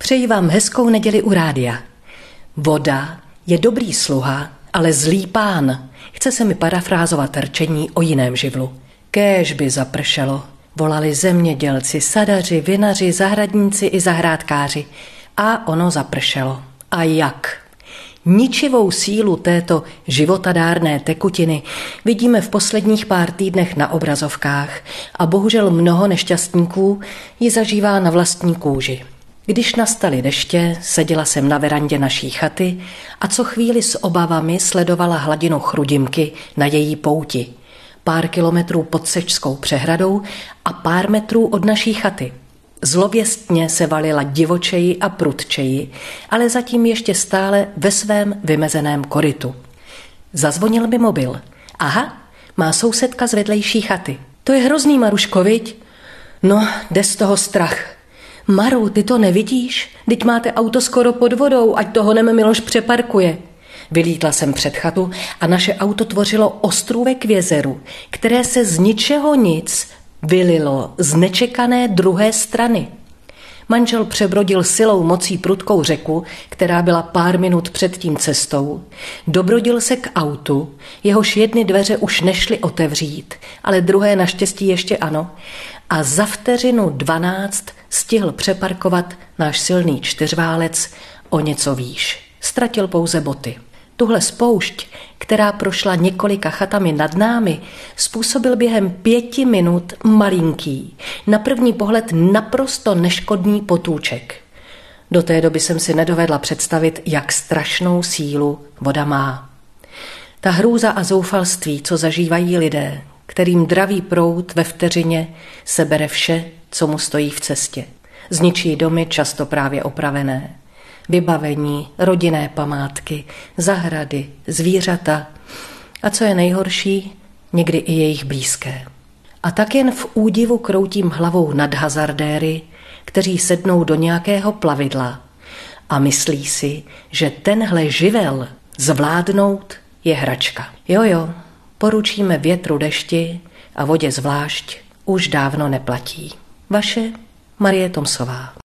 Přeji vám hezkou neděli u rádia. Voda je dobrý sluha, ale zlý pán. Chce se mi parafrázovat rčení o jiném živlu. Kéž by zapršelo, volali zemědělci, sadaři, vinaři, zahradníci i zahrádkáři. A ono zapršelo. A jak? Ničivou sílu této životadárné tekutiny vidíme v posledních pár týdnech na obrazovkách a bohužel mnoho nešťastníků ji zažívá na vlastní kůži. Když nastaly deště, seděla jsem na verandě naší chaty a co chvíli s obavami sledovala hladinu Chrudimky na její pouti. Pár kilometrů pod Sečskou přehradou a pár metrů od naší chaty. Zlověstně se valila divočeji a prudčeji, ale zatím ještě stále ve svém vymezeném korytu. Zazvonil mi mobil. Aha, má sousedka z vedlejší chaty. To je hrozný, Maruško, viď? No, jde z toho strach. Maru, ty to nevidíš? Vždyť máte auto skoro pod vodou, ať toho Miloš přeparkuje. Vylítla jsem před chatu a naše auto tvořilo ostrůvek k jezeru, které se z ničeho nic vylilo z nečekané druhé strany. Manžel přebrodil silou mocí prudkou řeku, která byla pár minut před tím cestou, dobrodil se k autu, jehož jedny dveře už nešly otevřít, ale druhé naštěstí ještě ano, a za vteřinu 12 stihl přeparkovat náš silný čtyřválec o něco výš. Ztratil pouze boty. Tuhle spoušť, která prošla několika chatami nad námi, způsobil během 5 minut malinký, na první pohled naprosto neškodný potůček. Do té doby jsem si nedovedla představit, jak strašnou sílu voda má. Ta hrůza a zoufalství, co zažívají lidé, kterým dravý proud ve vteřině sebere vše, co mu stojí v cestě. Zničí domy, často právě opravené. Vybavení, rodinné památky, zahrady, zvířata a co je nejhorší, někdy i jejich blízké. A tak jen v údivu kroutím hlavou nad hazardéry, kteří sednou do nějakého plavidla a myslí si, že tenhle živel zvládnout je hračka. Jo, poručíme větru, dešti a vodě zvlášť už dávno neplatí. Vaše Marie Tomsová.